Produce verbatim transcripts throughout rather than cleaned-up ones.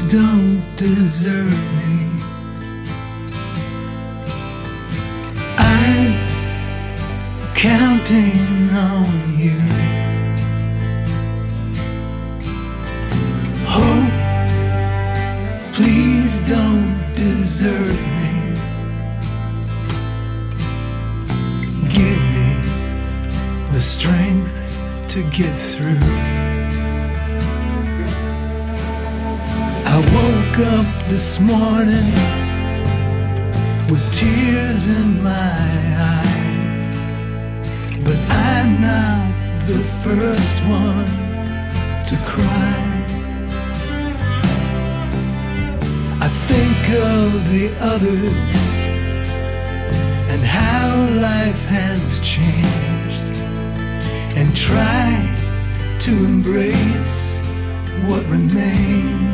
Please don't desert me. I'm counting on you. Hope, please don't desert me. Give me the strength to get through. I woke up this morning with tears in my eyes, but I'm not the first one to cry. I think of the others and how life has changed, and try to embrace what remains.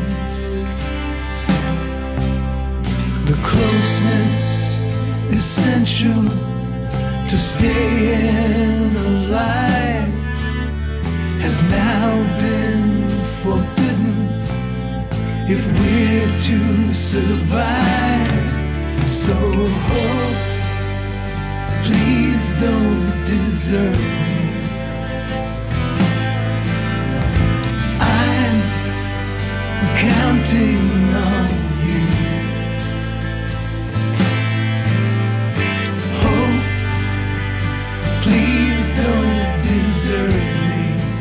The closeness essential to staying alive has now been forbidden if we're to survive. So hope, please don't desert me. I'm counting on you. Hope, please don't desert me.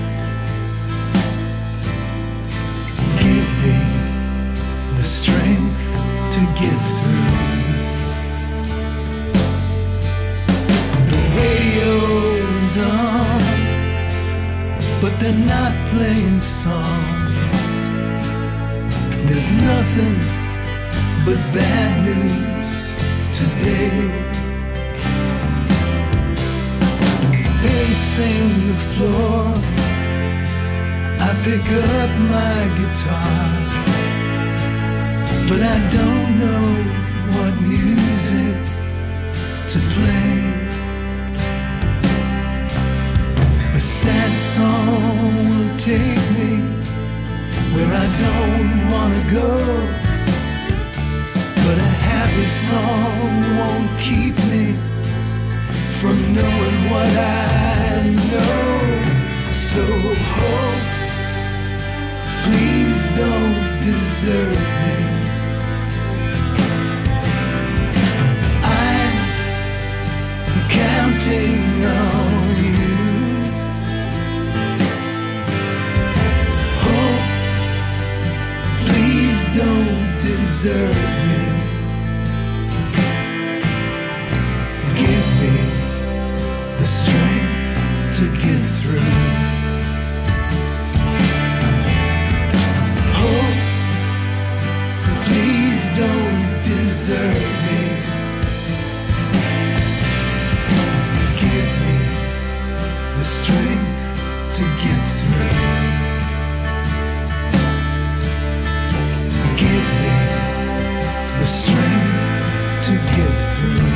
Give me the strength to get through. The radio's on, but they're not playing songs. There's nothing but bad news today. Pacing the floor, I pick up my guitar, but I don't know what music to play. A sad song will take me where I don't wanna go, but a happy song won't keep me from knowing what I know. So hope, please don't desert me. I'm counting on you. Hope, please don't desert me. Give me the strength to get through. Hope, please don't desert me. Give me the strength to get through. Give me the strength to get through.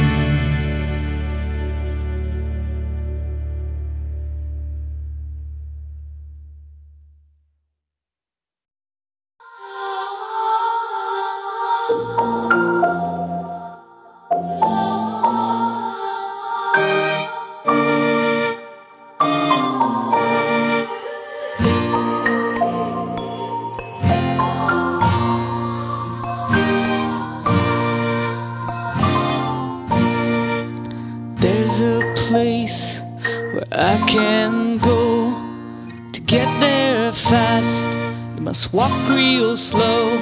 There's a place where I can go to get there fast. You must walk real slow.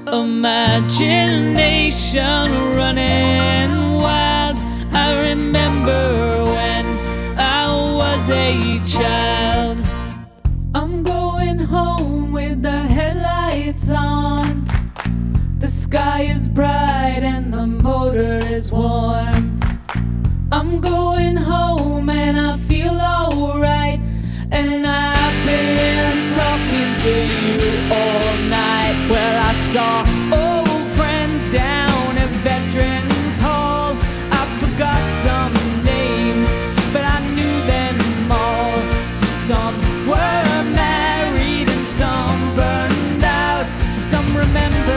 Imagination running wild. I remember when I was a child. I'm going home with the headlights on. The sky is bright and the motor is warm. I'm going home and I feel alright. And I've been talking to you all night. Well, I saw old friends down at Veterans Hall. I forgot some names, but I knew them all. Some were married and some burned out. Some remember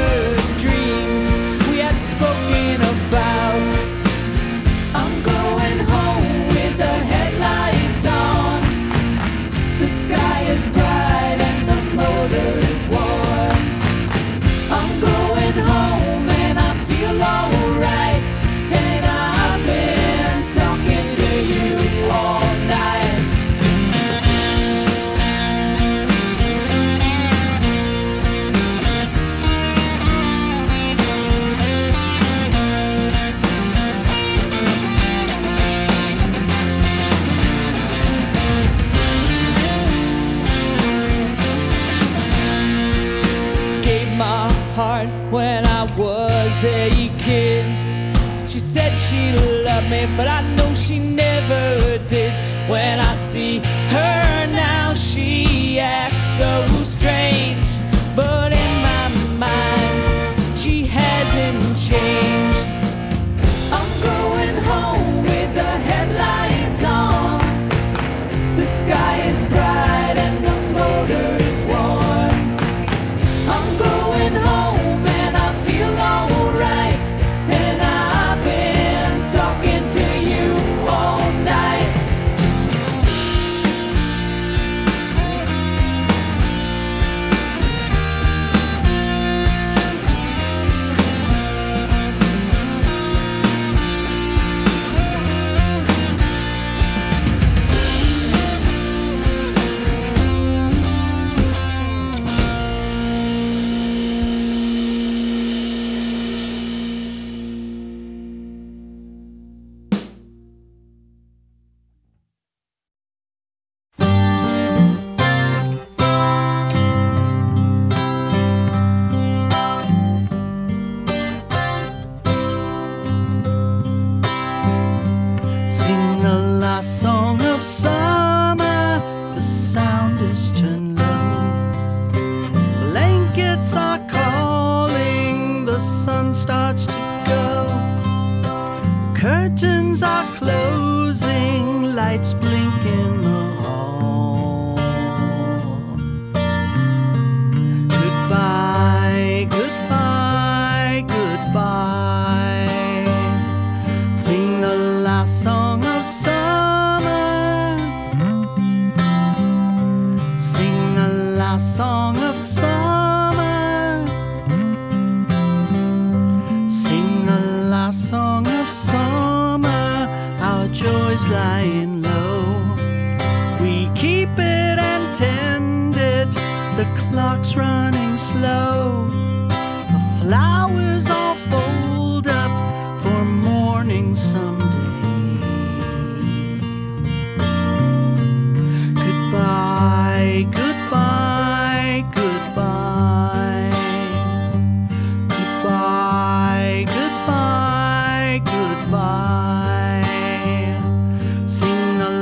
she loved me, but I know she never did. When I see her now, she acts so strange, but in my mind, she hasn't changed. I'm going home with the headlights on. The sky is bright and the motor is warm. I'm going home and I feel alright, and I've been talking to you all night. Starts to go. Curtains are closing, lights blink in the hall. Goodbye, goodbye, goodbye. Sing the last song of summer. Sing the last song of summer. Song of summer, our joys lying low. We keep it and tend it, the clock's running slow. The flowers all fold up for morning someday. Goodbye, goodbye, goodbye. Goodbye, goodbye. Goodbye. Sing the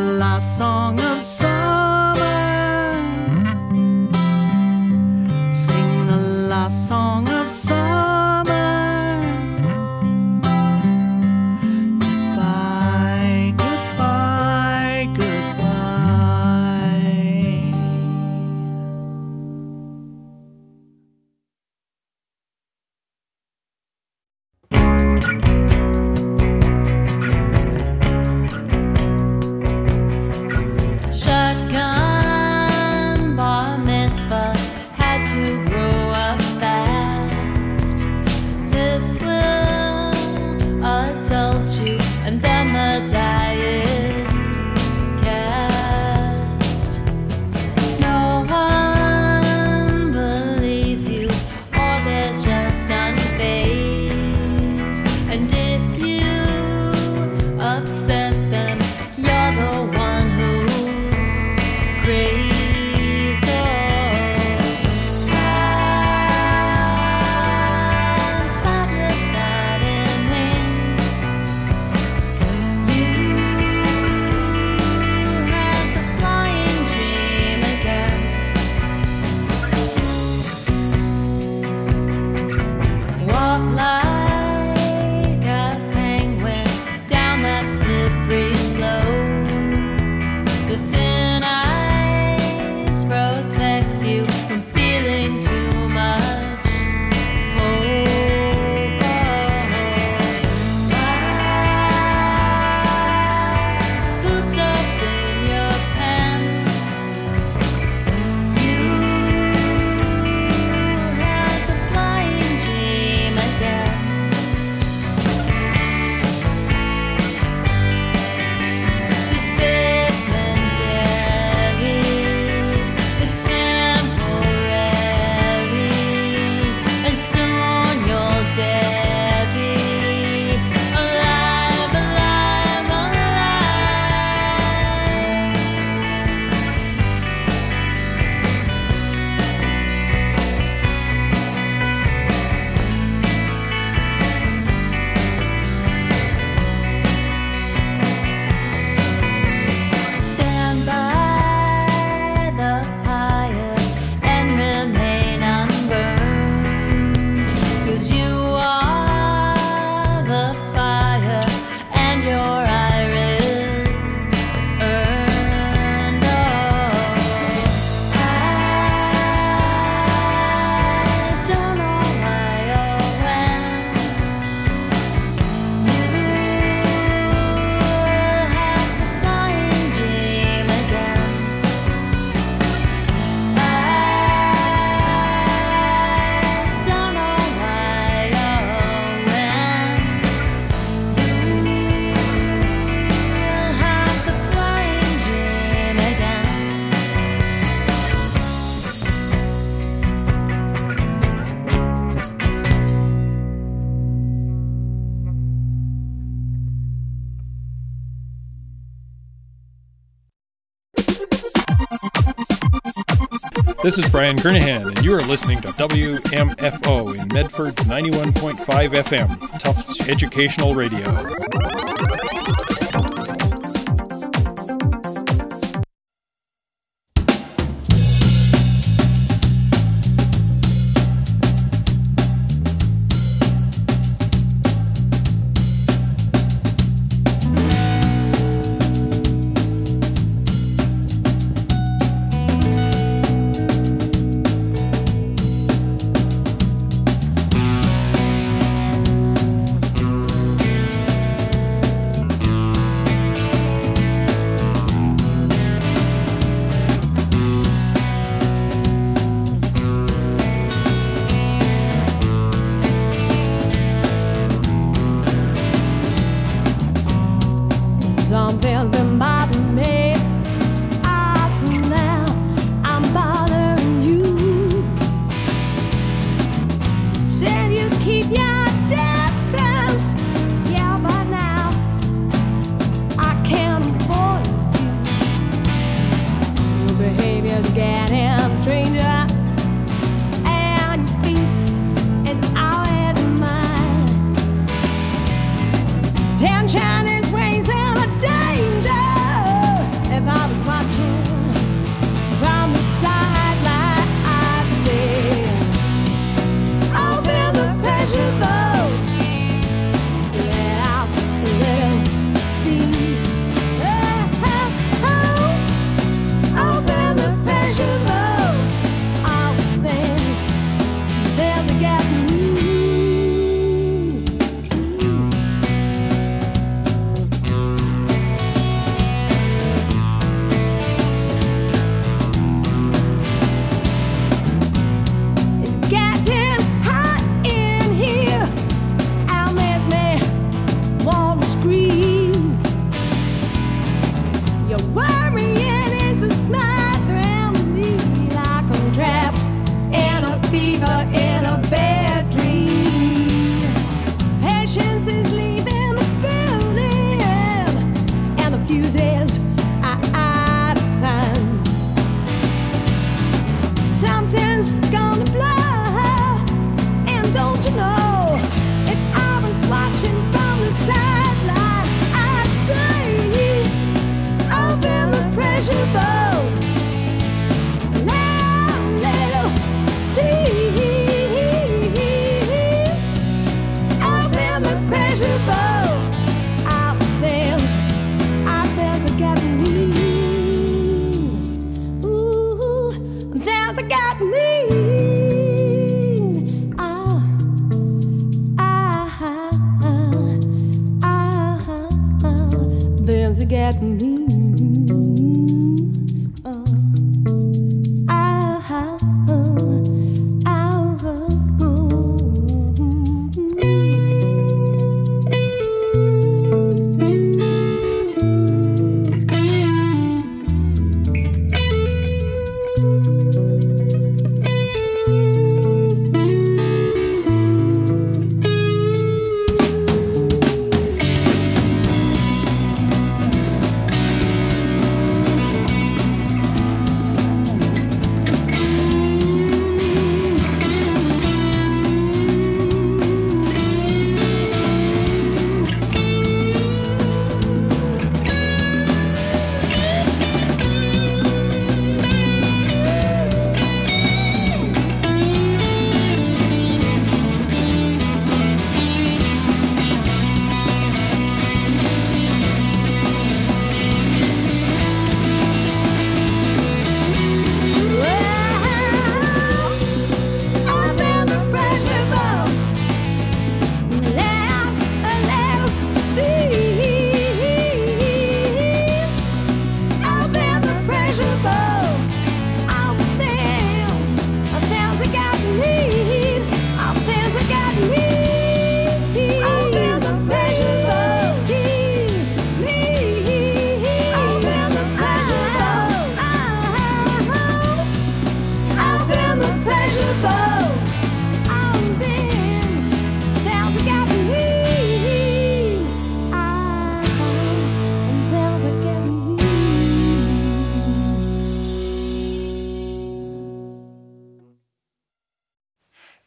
This is Brian Kernahan, and you are listening to W M F O in Medford ninety-one point five F M, Tufts Educational Radio.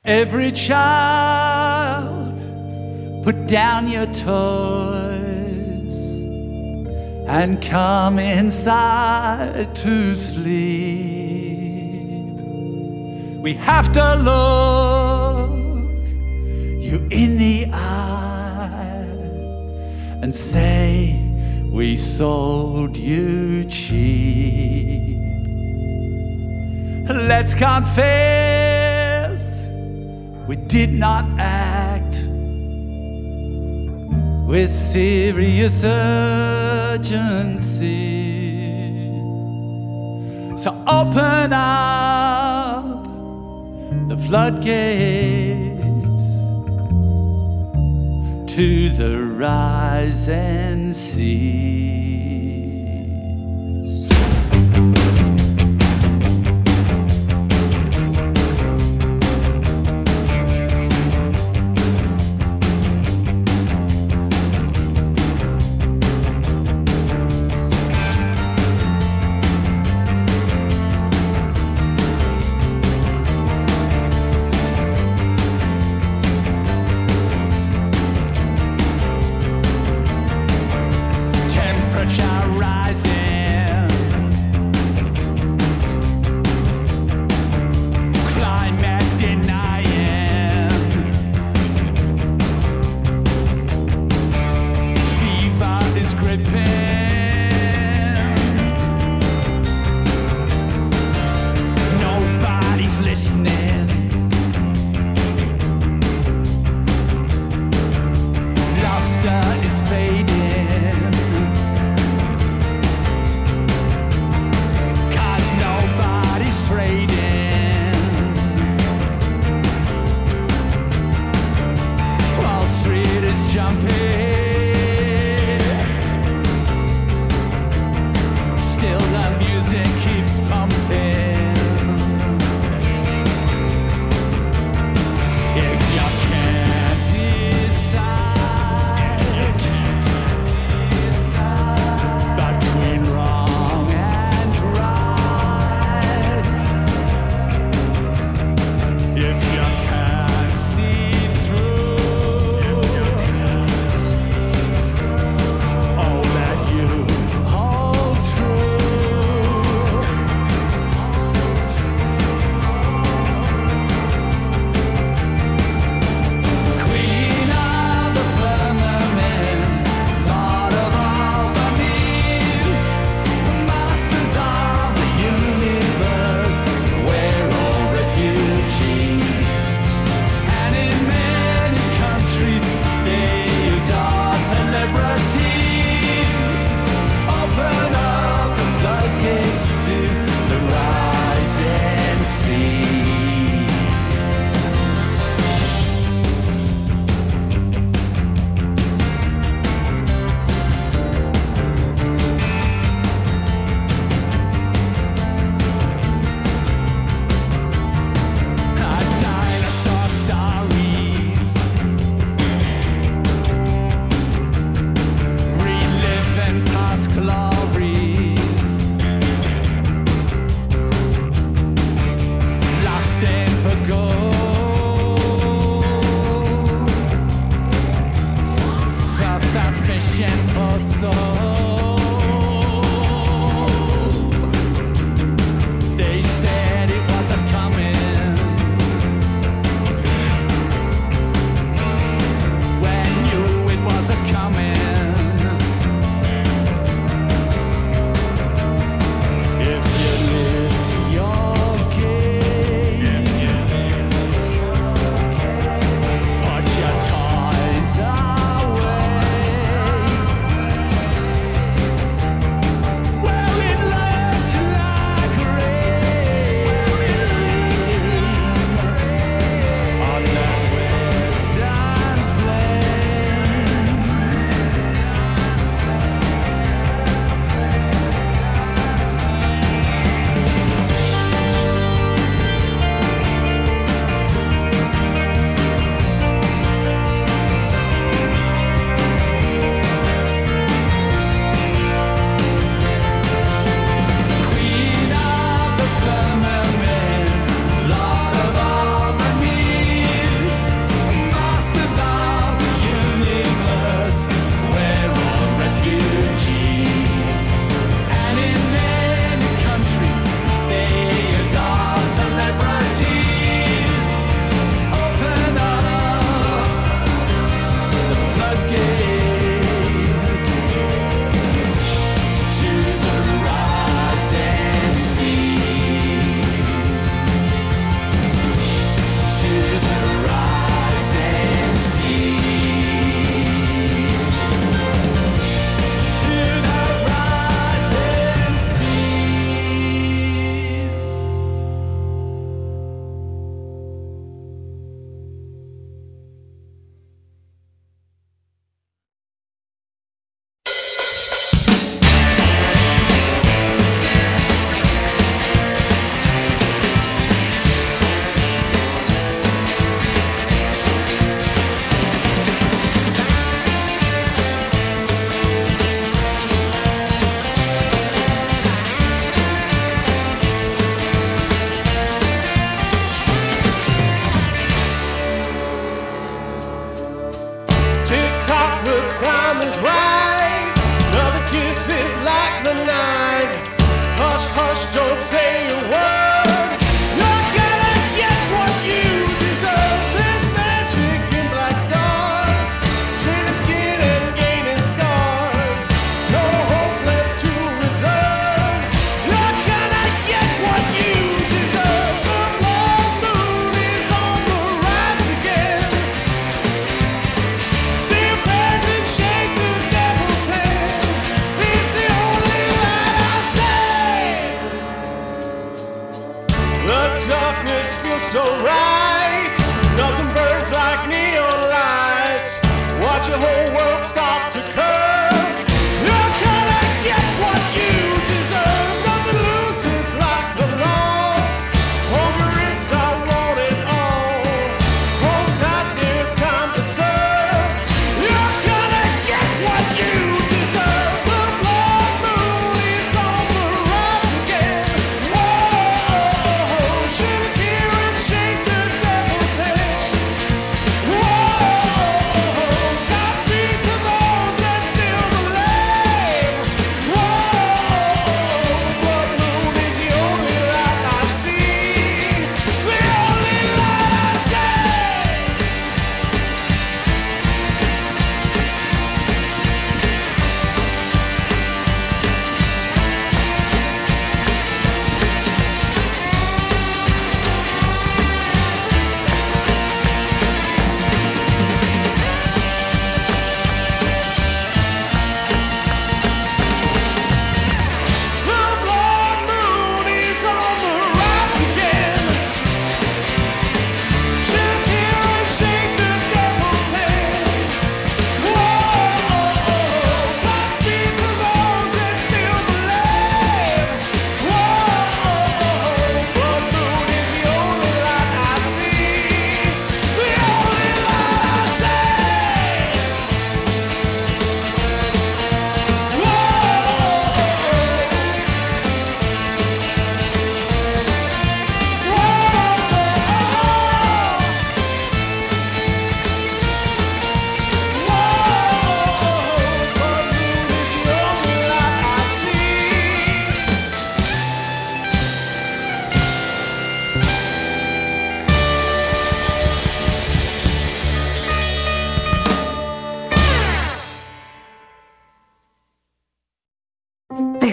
Every child, put down your toys and come inside to sleep. We have to look you in the eye and say we sold you cheap. Let's confess we did not act with serious urgency. So open up the floodgates to the rising sea.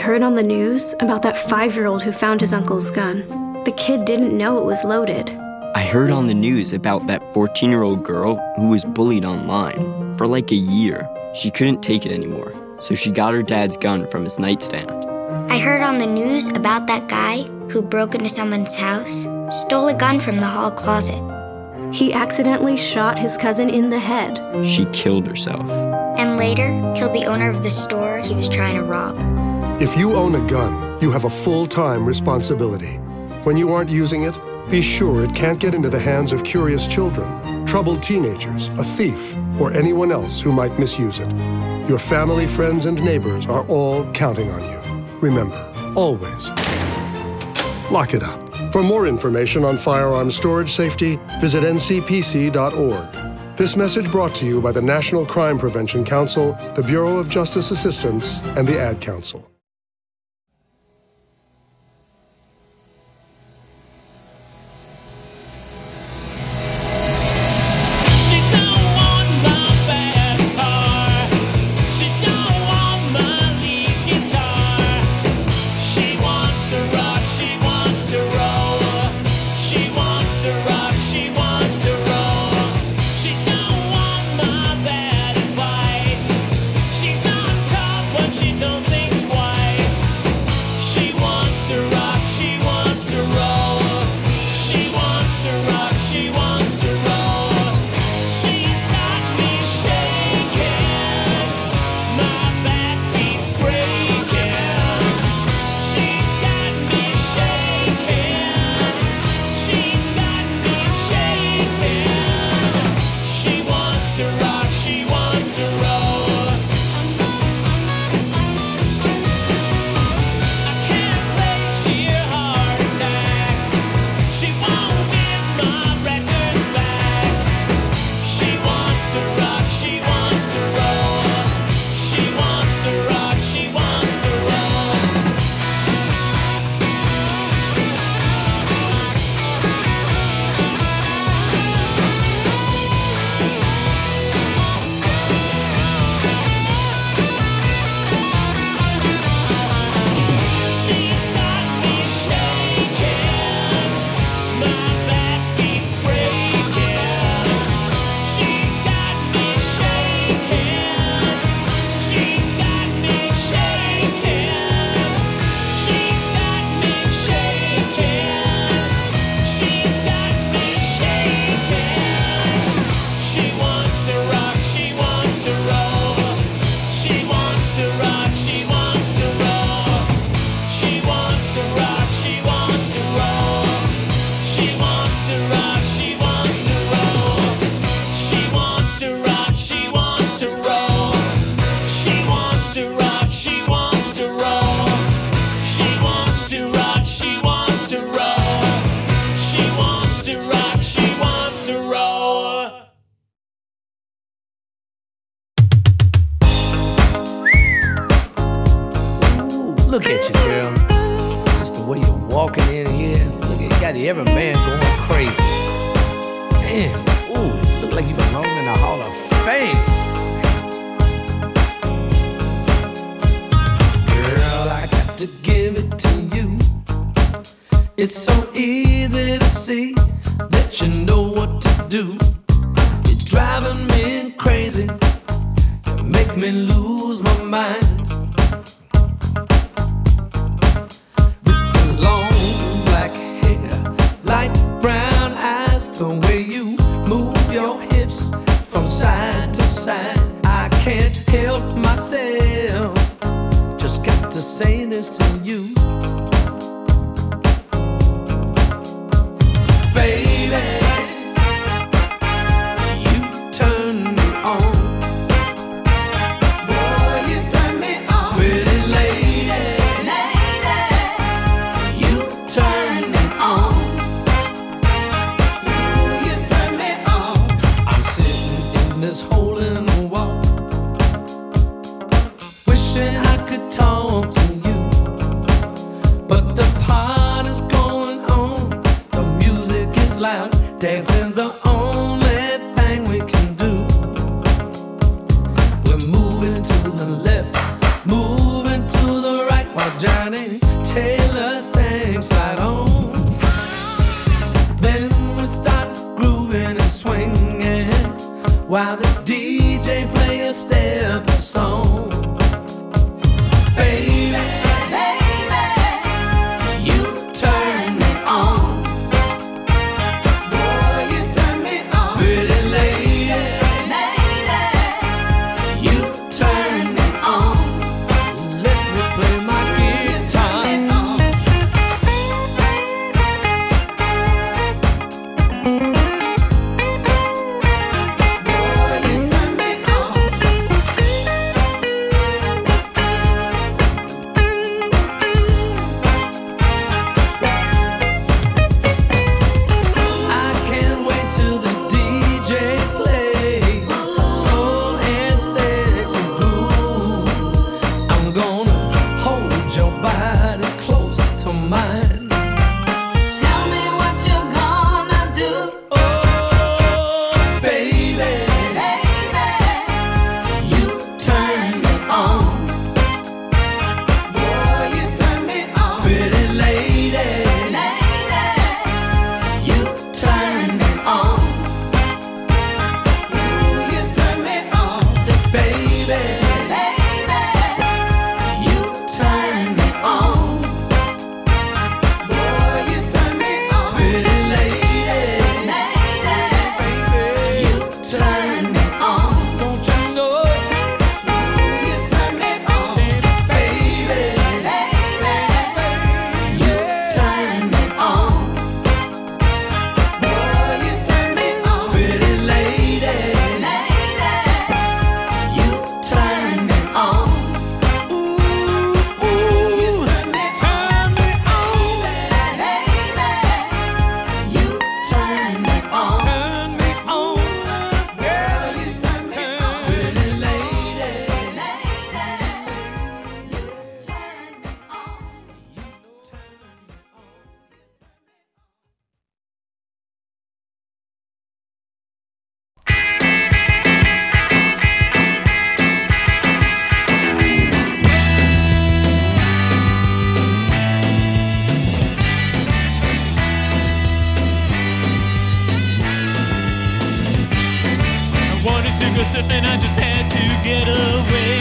heard on the news about that five-year-old who found his uncle's gun. The kid didn't know it was loaded. I heard on the news about that fourteen-year-old girl who was bullied online for like a year. She couldn't take it anymore, so she got her dad's gun from his nightstand. I heard on the news about that guy who broke into someone's house, stole a gun from the hall closet. He accidentally shot his cousin in the head. She killed herself. And later, killed the owner of the store he was trying to rob. If you own a gun, you have a full-time responsibility. When you aren't using it, be sure it can't get into the hands of curious children, troubled teenagers, a thief, or anyone else who might misuse it. Your family, friends, and neighbors are all counting on you. Remember, always, lock it up. For more information on firearms storage safety, visit N C P C dot org. This message brought to you by the National Crime Prevention Council, the Bureau of Justice Assistance, and the Ad Council. Look at you, girl. Just the way you're walking in here. Look at you, got every man going crazy. Damn, ooh, you look like you belong in the Hall of Fame. Girl, I got to give it to you. It's so easy to see that you know what to do. You're driving me crazy. You make me lose my mind. Say this to you, baby. You turn me on, boy. You turn me on, pretty lady, lady. You turn me on, ooh, you turn me on. I'm sitting in this hole in the wall, wishing I could talk to you. But the party's going on, the music is loud, dancing's the only thing we can do. We're moving to the left, moving to the right, while Johnny Taylor sang Slide On. Then we start grooving and swinging while the D J play a step of song. Baby, baby, you turn me on. Boy, you turn me on. Pretty lady, lady, you turn me on. Let me play my guitar. Boy, you turn me on. I can't wait till the D J plays soul and sexy groove. I'm gonna hold your body close to mine. Tell me what you're gonna do. Oh, baby, baby, you turn me on. Boy, you turn me on. Pretty lady, lady, you turn me on. Ooh, you turn me on. Say, baby, baby, you turn me on. Boy, you turn me on. Pretty lady, lady, you turn me on. Don't you know? Ooh, you turn me on. Baby, baby, you turn me on. Boy, you turn me on. Pretty lady, lady, you turn me on. Ooh, ooh, you turn me on. Baby, you turn me on. Turn me on. Girl, you turn me on. Pretty lady, lady, you turn me on. I wanted to go surfing, I just had to get away.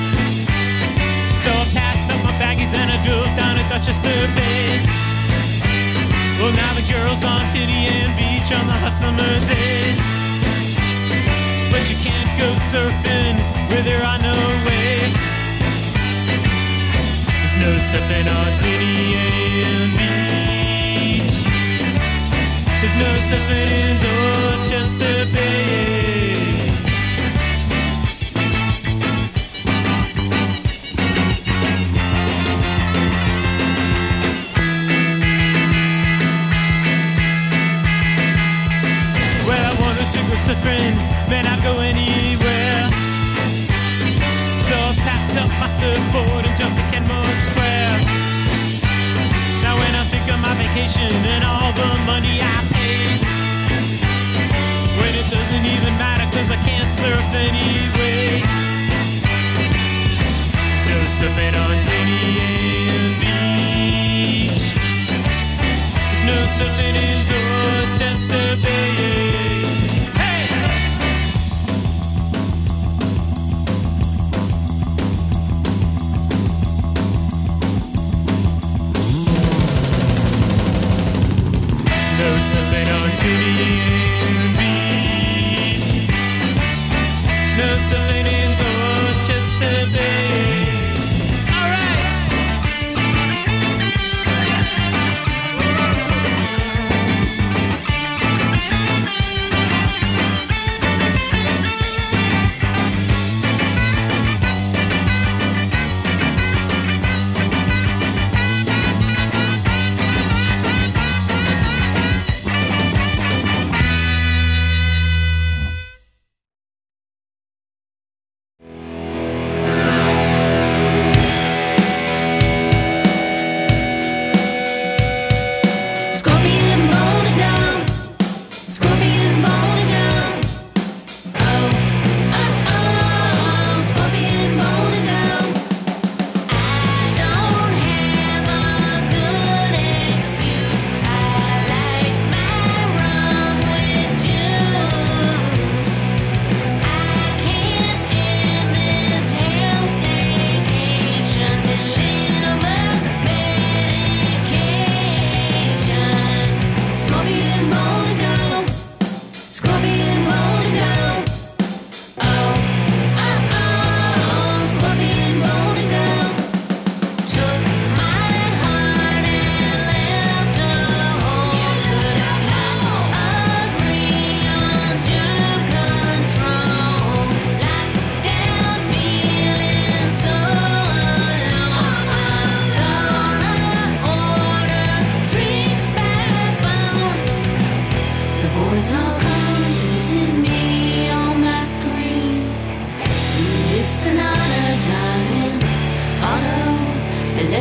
So I packed up my baggies and I drove down to Dorchester Bay. Well, now the girls on Tinian Beach on the hot summer days. But you can't go surfing where there are no waves. There's no surfing on Tinian Beach. There's no surfing in Dorchester Bay. Well, I wanted to go surfing, man, I'd go anywhere. So I packed up my surfboard and jumped to Kenmore Square. Now when I think of my vacation and all the money I paid, when it doesn't even matter cause I can't surf anyway. Still surfing on Tinian Beach. There's no surfing in Dorchester Bay. No surfing on Tinian Beach. No surfing in Dorchester Bay. All right.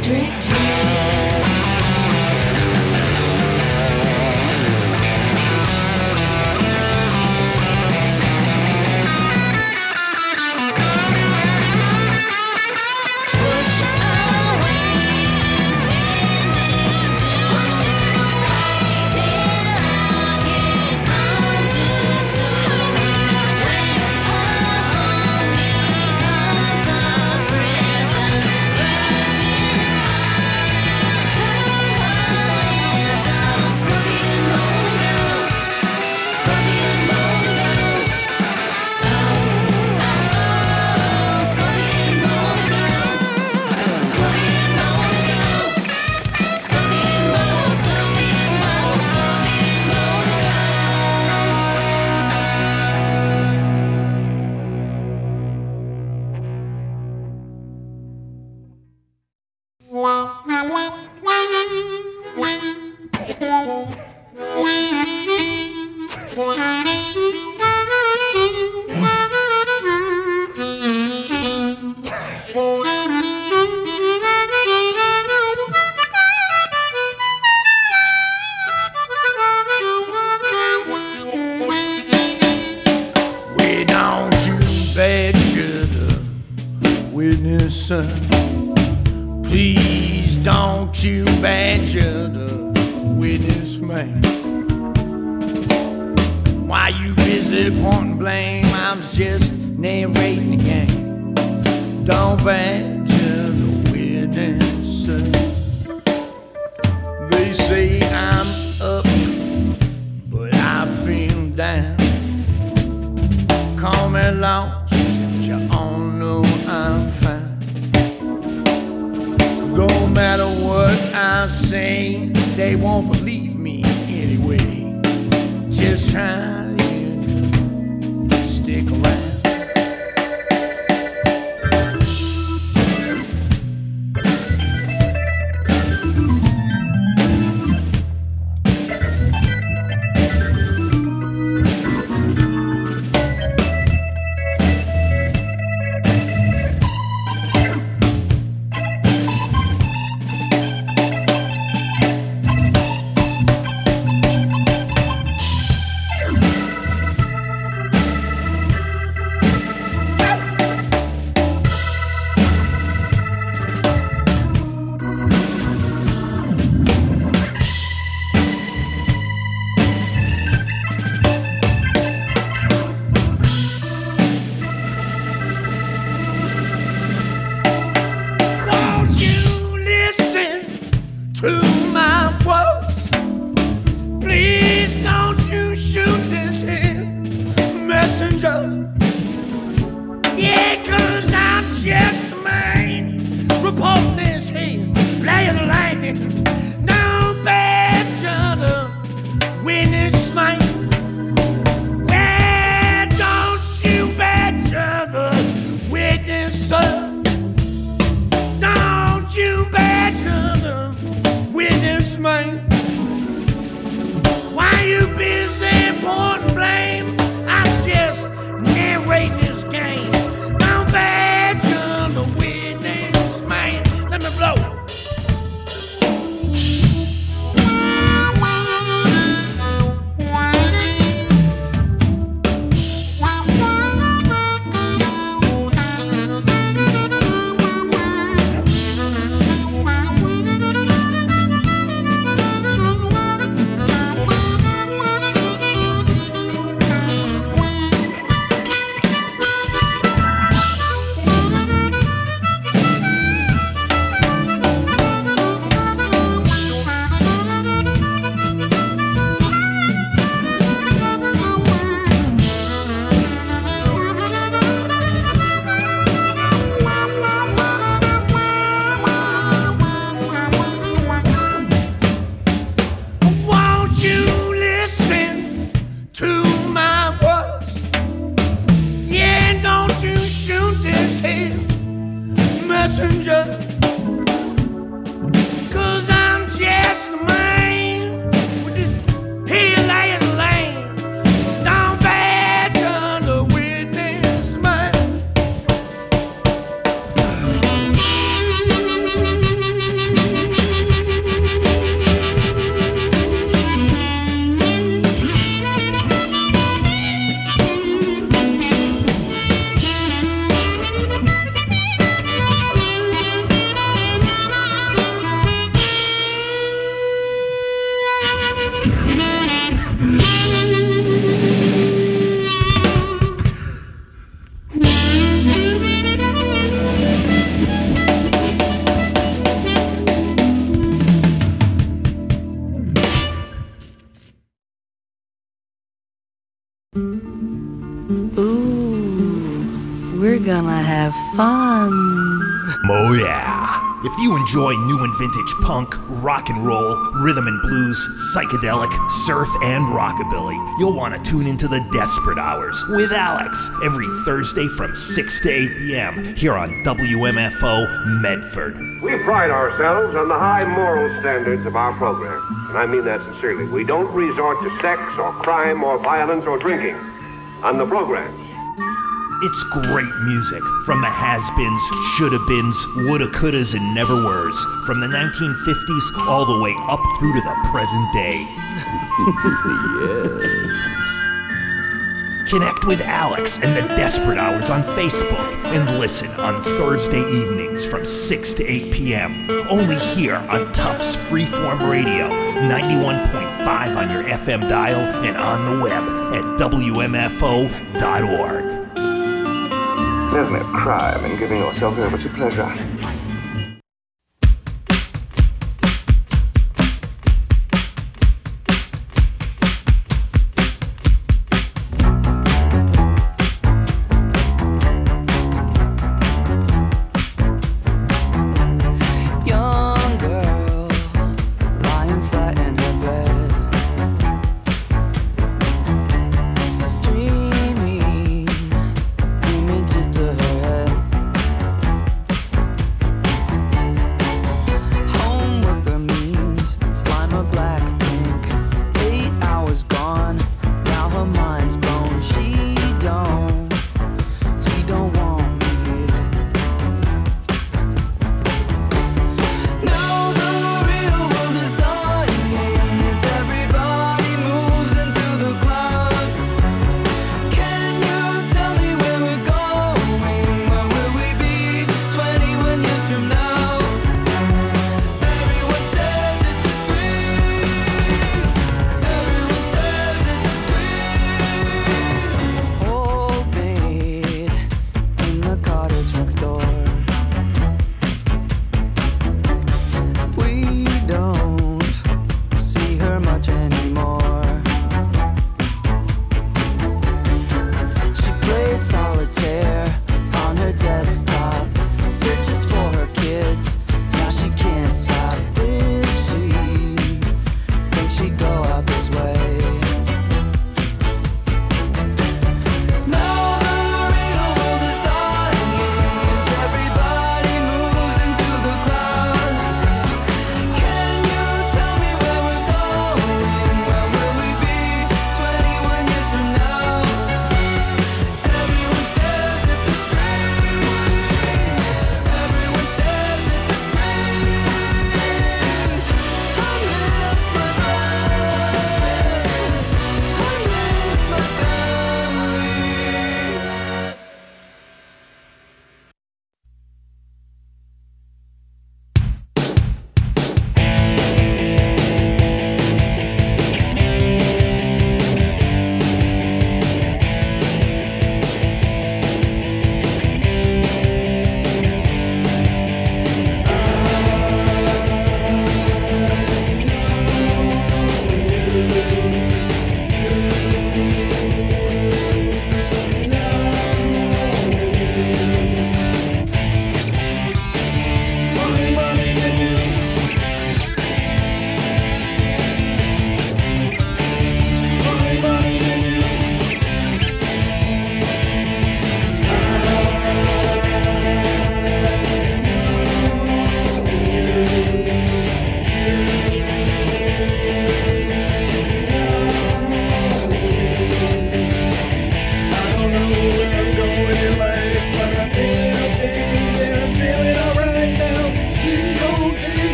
electric chair. Please don't you badger the witness man. Why you busy pointing blame? I was just narrating the game. Don't badger the witness. They say I'm up, but I feel down. Call me lost, but you all know I'm fine. No matter what I say, they won't believe me anyway. Just try to stick around. gonna have fun. Oh yeah. If you enjoy new and vintage punk, rock and roll, rhythm and blues, psychedelic, surf, and rockabilly, you'll want to tune into the Desperate Hours with Alex every Thursday from six to eight p.m. here on W M F O Medford. We pride ourselves on the high moral standards of our program, and I mean that sincerely. We don't resort to sex or crime or violence or drinking on the programs. It's great music from the has-beens, shoulda-beens, woulda-couldas, and never-weres, from the nineteen fifties all the way up through to the present day. Yes. Connect with Alex and the Desperate Hours on Facebook and listen on Thursday evenings from six to eight p.m. only here on Tufts Freeform Radio, ninety-one point five on your F M dial and on the web at W M F O dot org. There's no crime in giving yourself over to pleasure.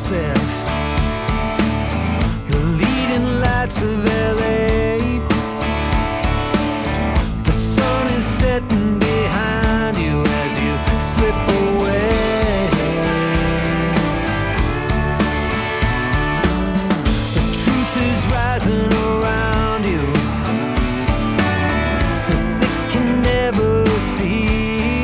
yourself. The leading lights of L A. The sun is setting behind you as you slip away. The truth is rising around you. The sick can never see.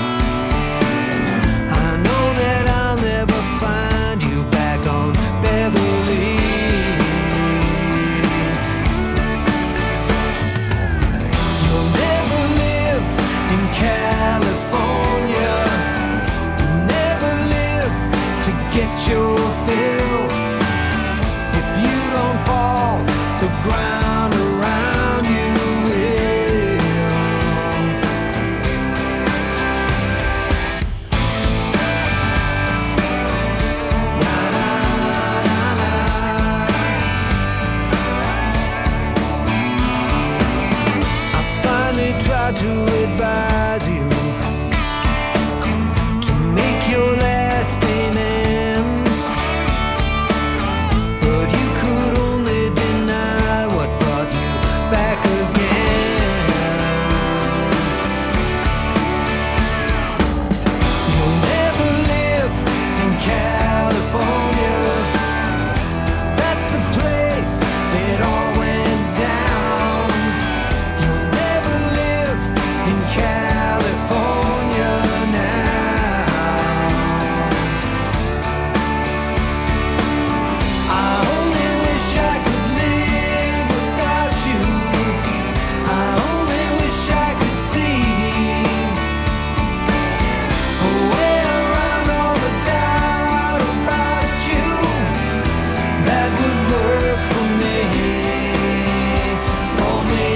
I know that I'll never find you back on Beverly. You'll never live in California. Never live to get your fill. If you don't fall, the ground around you will. I finally tried to advise you to make your last amends, but you could only deny what brought you back again. You'll never live in California. That's the place it all went down. You'll never live in California now. I only wish I could live without you. I only wish I could see a way around all the doubt about you that would work for me, for me.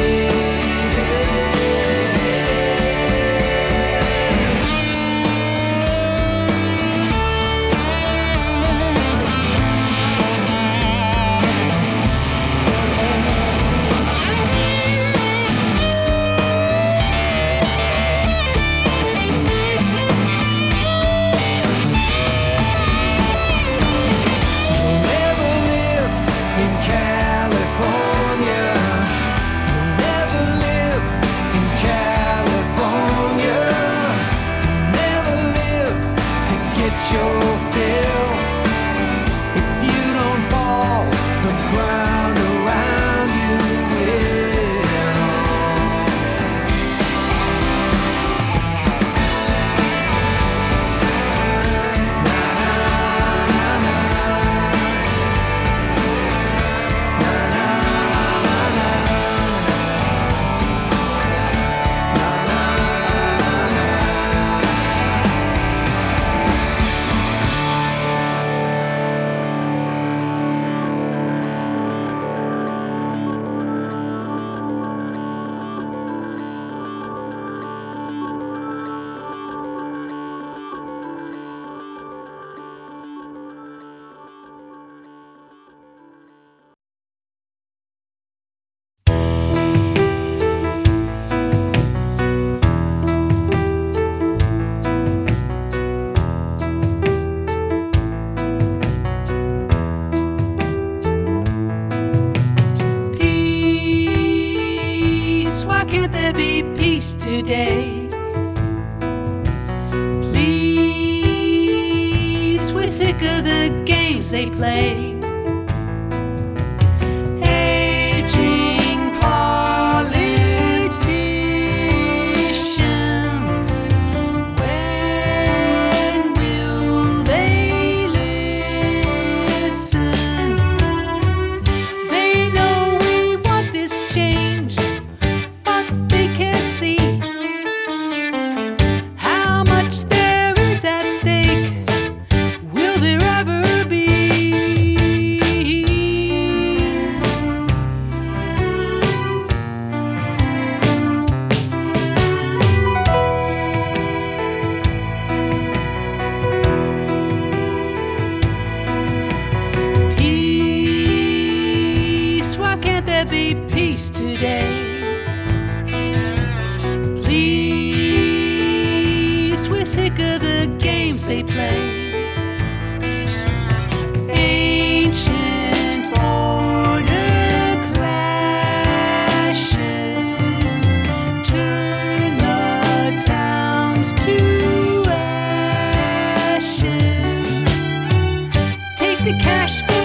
You'll never live in California. You'll never live in California. You'll never live to get your fill. If you don't fall, the ground around you will. Peace, why can't there be peace today? Please, we're sick of the games they play. Aging politicians, when will they listen? They know we want this change, but they can't see how much there is at stake. Will there ever be? Peace, why can't there be peace today? Please, we're sick of the games they play. Nashville.